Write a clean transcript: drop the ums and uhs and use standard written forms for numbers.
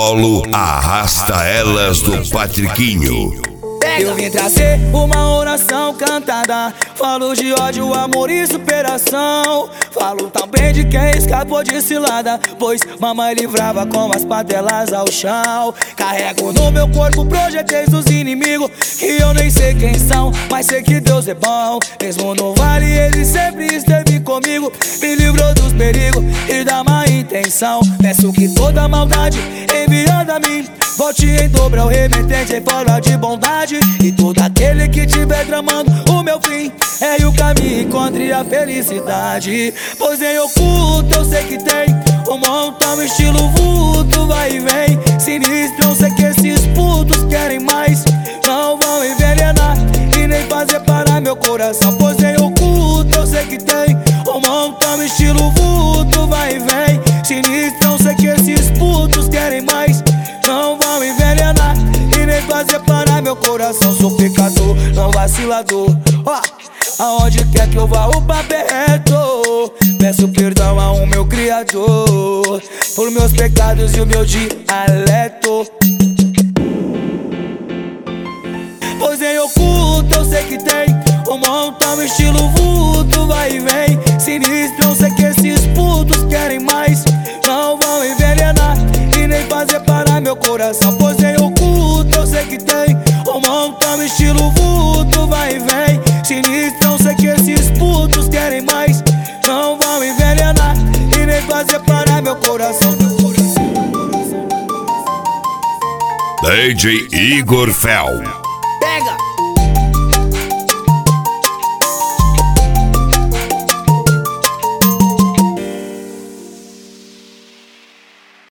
colo, arrasta elas do Patriquinho. Eu vim trazer uma oração cantada. Falo de ódio, amor e superação. Falo também de quem escapou de cilada, pois mamãe livrava com as patelas ao chão. Carrego no meu corpo projéteis dos inimigos, que eu nem sei quem são, mas sei que Deus é bom. Mesmo no vale ele sempre esteve comigo, me livrou dos perigos e da má intenção. Peço que toda maldade enviada a mim volte em dobro ao remetente em forma de bondade. E todo aquele que tiver tramando o meu fim, erre o caminho e encontre a felicidade. Pois em oculto eu sei que tem um montão estilo vulto, vai e vem sinistro. Eu sei que esses putos querem mais, não vão envenenar e nem fazer parar meu coração. Pois em oculto eu sei que tem um montão estilo vulto, vai e vem sinistro. Eu sei que esses putos querem mais, não vão envenenar e nem fazer parar meu coração. Sou pecador, não vacilador, aonde quer que eu vá o papo é reto. Peço perdão ao meu Criador por meus pecados e o meu dialeto. Pois em oculto eu sei que tem um montão estilo vulto, vai e vem sinistro. Eu sei que esses putos querem mais, não vão envenenar e nem fazer parar meu coração. Pois em oculto eu sei que tem um montão estilo vulto, vai e vem sinistro. Eu sei que esses putos querem mais, não vão envenenar e nem fazer parar meu coração. DJ Igor Fel.